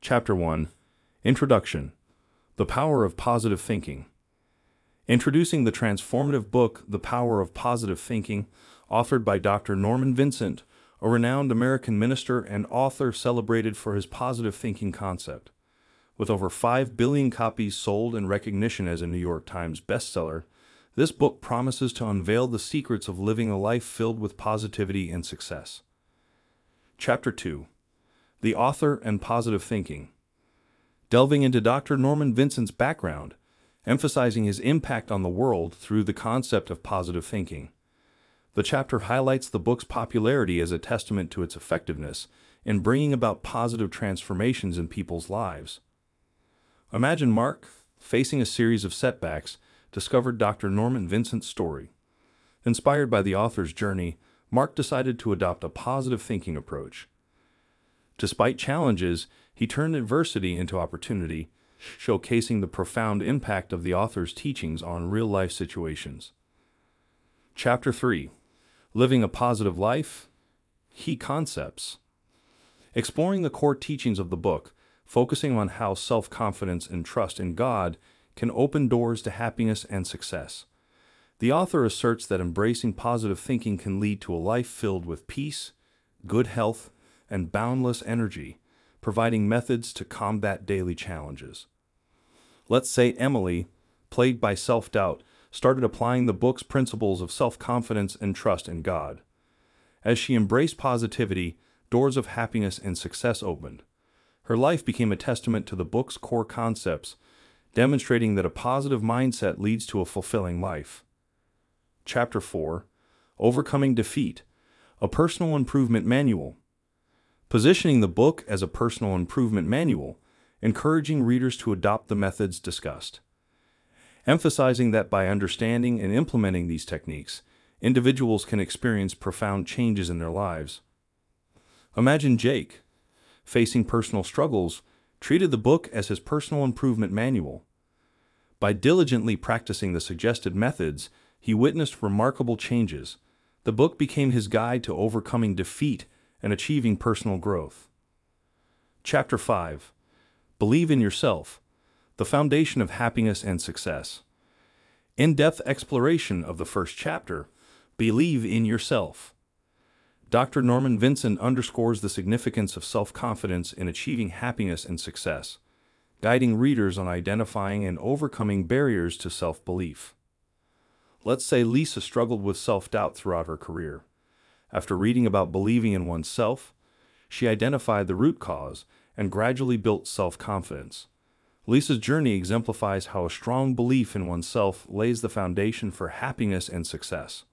Chapter 1. Introduction. The Power of Positive Thinking. Introducing the transformative book, The Power of Positive Thinking, authored by Dr. Norman Vincent, a renowned American minister and author celebrated for his positive thinking concept. With over 5 billion copies sold and recognition as a New York Times bestseller, this book promises to unveil the secrets of living a life filled with positivity and success. Chapter 2. The Author and Positive Thinking. Delving into Dr. Norman Vincent's background, emphasizing his impact on the world through the concept of positive thinking. The chapter highlights the book's popularity as a testament to its effectiveness in bringing about positive transformations in people's lives. Imagine Mark, facing a series of setbacks, discovered Dr. Norman Vincent's story. Inspired by the author's journey, Mark decided to adopt a positive thinking approach. Despite challenges, he turned adversity into opportunity, showcasing the profound impact of the author's teachings on real-life situations. Chapter 3. Living a Positive Life. Key Concepts. Exploring the core teachings of the book, focusing on how self-confidence and trust in God can open doors to happiness and success. The author asserts that embracing positive thinking can lead to a life filled with peace, good health, and boundless energy, providing methods to combat daily challenges. Let's say Emily, plagued by self-doubt, started applying the book's principles of self-confidence and trust in God. As she embraced positivity, doors of happiness and success opened. Her life became a testament to the book's core concepts, demonstrating that a positive mindset leads to a fulfilling life. Chapter 4. Overcoming Defeat. A Personal Improvement Manual. Positioning the book as a personal improvement manual, encouraging readers to adopt the methods discussed. Emphasizing that by understanding and implementing these techniques, individuals can experience profound changes in their lives. Imagine Jake, facing personal struggles, treated the book as his personal improvement manual. By diligently practicing the suggested methods, he witnessed remarkable changes. The book became his guide to overcoming defeat and achieving personal growth. Chapter 5. Believe in Yourself. The Foundation of Happiness and Success. In-depth exploration of the first chapter, Believe in Yourself. Dr. Norman Vincent underscores the significance of self-confidence in achieving happiness and success, guiding readers on identifying and overcoming barriers to self-belief. Let's say Lisa struggled with self-doubt throughout her career. After reading about believing in oneself, she identified the root cause and gradually built self-confidence. Lisa's journey exemplifies how a strong belief in oneself lays the foundation for happiness and success.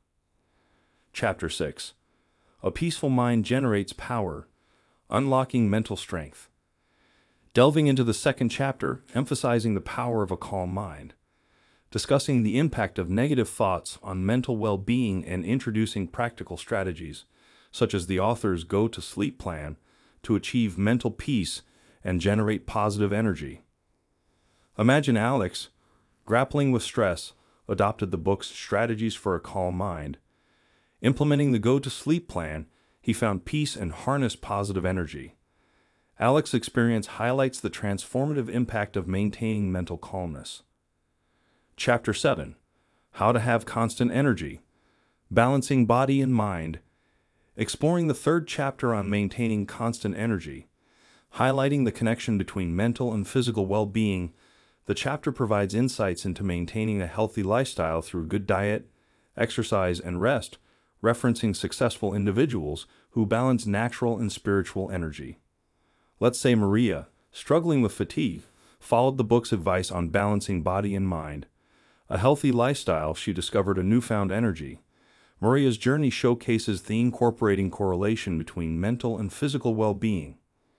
Chapter 6. A Peaceful Mind Generates Power. Unlocking Mental Strength. Delving into the second chapter, emphasizing the power of a calm mind. Discussing the impact of negative thoughts on mental well-being and introducing practical strategies, such as the author's go-to-sleep plan, to achieve mental peace and generate positive energy. Imagine Alex, grappling with stress, adopted the book's Strategies for a Calm Mind. Implementing the go-to-sleep plan, he found peace and harnessed positive energy. Alex's experience highlights the transformative impact of maintaining mental calmness. Chapter 7. How to Have Constant Energy. Balancing Body and Mind. Exploring the third chapter on maintaining constant energy. Highlighting the connection between mental and physical well-being, the chapter provides insights into maintaining a healthy lifestyle through good diet, exercise, and rest, referencing successful individuals who balance natural and spiritual energy. Let's say Maria, struggling with fatigue, followed the book's advice on balancing body and mind. A healthy lifestyle, she discovered a newfound energy. Maria's journey showcases the incorporating correlation between mental and physical well-being.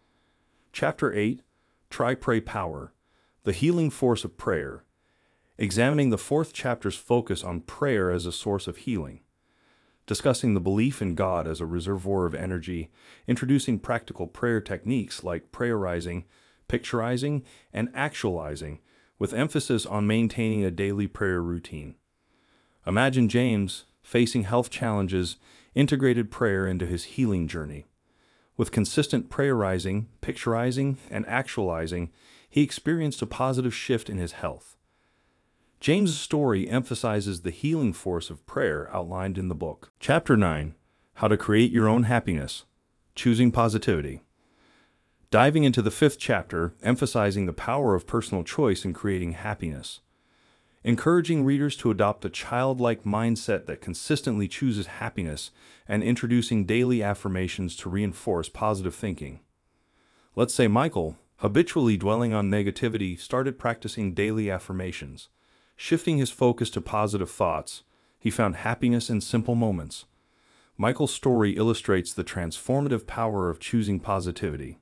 Chapter 8. Try Pray Power. The Healing Force of Prayer. Examining the fourth chapter's focus on prayer as a source of healing. Discussing the belief in God as a reservoir of energy, introducing practical prayer techniques like prayerizing, picturizing, and actualizing, with emphasis on maintaining a daily prayer routine. Imagine James, facing health challenges, integrated prayer into his healing journey. With consistent prayerizing, picturizing, and actualizing, he experienced a positive shift in his health. James's story emphasizes the healing force of prayer outlined in the book. Chapter 9: How to Create Your Own Happiness. Choosing Positivity. Diving into the 5th chapter, emphasizing the power of personal choice in creating happiness. Encouraging readers to adopt a childlike mindset that consistently chooses happiness and introducing daily affirmations to reinforce positive thinking. Let's say Michael, habitually dwelling on negativity, started practicing daily affirmations. Shifting his focus to positive thoughts, he found happiness in simple moments. Michael's story illustrates the transformative power of choosing positivity.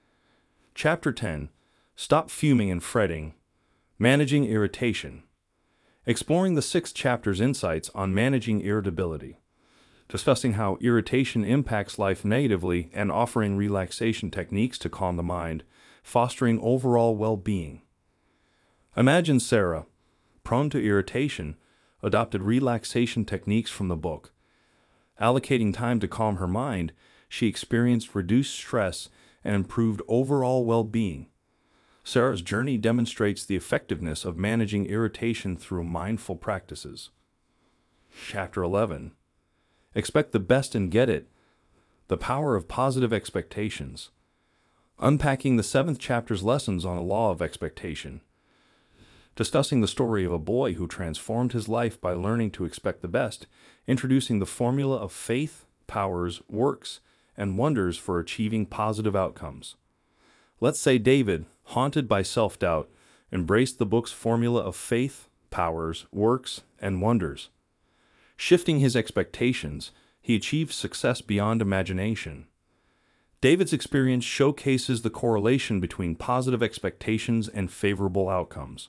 Chapter 10: Stop Fuming and Fretting. Managing Irritation. Exploring the 6th chapter's insights on managing irritability. Discussing how irritation impacts life negatively and offering relaxation techniques to calm the mind, fostering overall well-being. Imagine Sarah, prone to irritation, adopted relaxation techniques from the book. Allocating time to calm her mind, she experienced reduced stress and improved overall well-being. Sarah's journey demonstrates the effectiveness of managing irritation through mindful practices. Chapter 11: Expect the Best and Get It. The Power of Positive Expectations. Unpacking the 7th chapter's lessons on the law of expectation. Discussing the story of a boy who transformed his life by learning to expect the best, introducing the formula of faith, powers, works, and wonders for achieving positive outcomes. Let's say David, haunted by self-doubt, embraced the book's formula of faith, powers, works, and wonders. Shifting his expectations, he achieved success beyond imagination. David's experience showcases the correlation between positive expectations and favorable outcomes.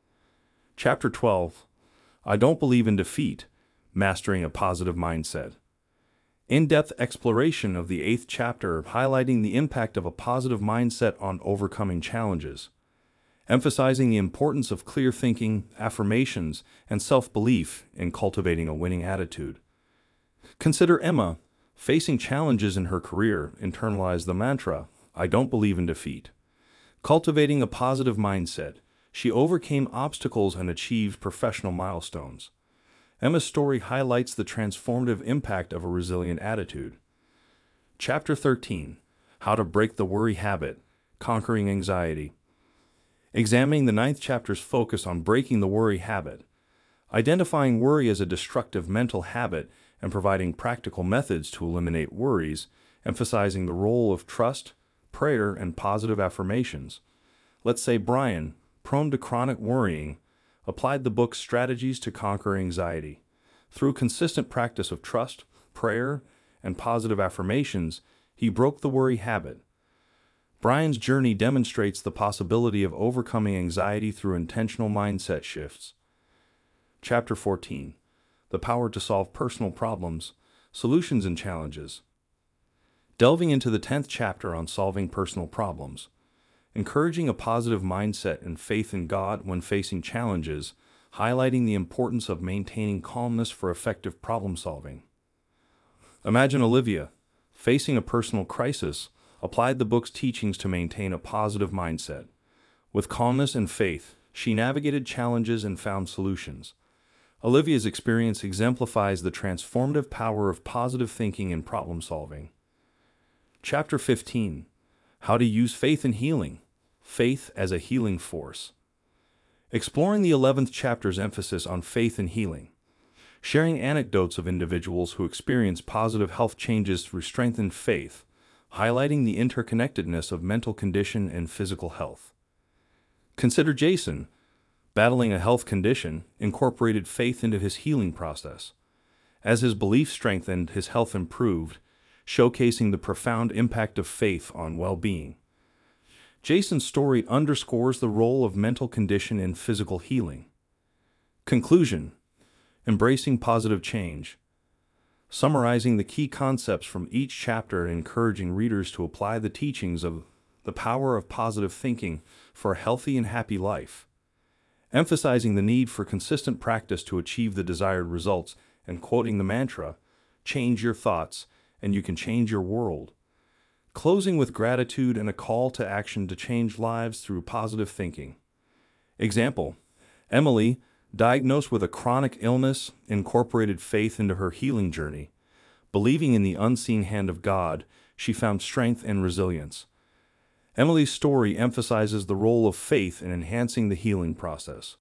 Chapter 12: I Don't Believe in Defeat. Mastering a Positive Mindset. In-depth exploration of the 8th chapter, highlighting the impact of a positive mindset on overcoming challenges. Emphasizing the importance of clear thinking, affirmations, and self-belief in cultivating a winning attitude. Consider Emma, facing challenges in her career, internalized the mantra, I don't believe in defeat. Cultivating a positive mindset, she overcame obstacles and achieved professional milestones. Emma's story highlights the transformative impact of a resilient attitude. Chapter 13: How to Break the Worry Habit. Conquering Anxiety. Examining the 9th chapter's focus on breaking the worry habit. Identifying worry as a destructive mental habit and providing practical methods to eliminate worries, emphasizing the role of trust, prayer, and positive affirmations. Let's say Brian, prone to chronic worrying, applied the book's strategies to conquer anxiety. Through consistent practice of trust, prayer, and positive affirmations, he broke the worry habit. Brian's journey demonstrates the possibility of overcoming anxiety through intentional mindset shifts. Chapter 14: The Power to Solve Personal Problems, Solutions and Challenges. Delving into the 10th chapter on solving personal problems. Encouraging a positive mindset and faith in God when facing challenges, highlighting the importance of maintaining calmness for effective problem solving. Imagine Olivia, facing a personal crisis, applied the book's teachings to maintain a positive mindset. With calmness and faith, she navigated challenges and found solutions. Olivia's experience exemplifies the transformative power of positive thinking in problem solving. Chapter 15: How to Use Faith in Healing. Faith as a Healing Force. Exploring the 11th chapter's emphasis on faith and healing. Sharing anecdotes of individuals who experience positive health changes through strengthened faith, highlighting the interconnectedness of mental condition and physical health. Consider Jason, battling a health condition, incorporated faith into his healing process. As his belief strengthened, his health improved, showcasing the profound impact of faith on well-being. Jason's story underscores the role of mental condition in physical healing. Conclusion: Embracing positive change. Summarizing the key concepts from each chapter and encouraging readers to apply the teachings of the power of positive thinking for a healthy and happy life. Emphasizing the need for consistent practice to achieve the desired results and quoting the mantra, change your thoughts and you can change your world. closing with gratitude and a call to action to change lives through positive thinking. Example: Emily, diagnosed with a chronic illness, incorporated faith into her healing journey. Believing in the unseen hand of God, she found strength and resilience. Emily's story emphasizes the role of faith in enhancing the healing process.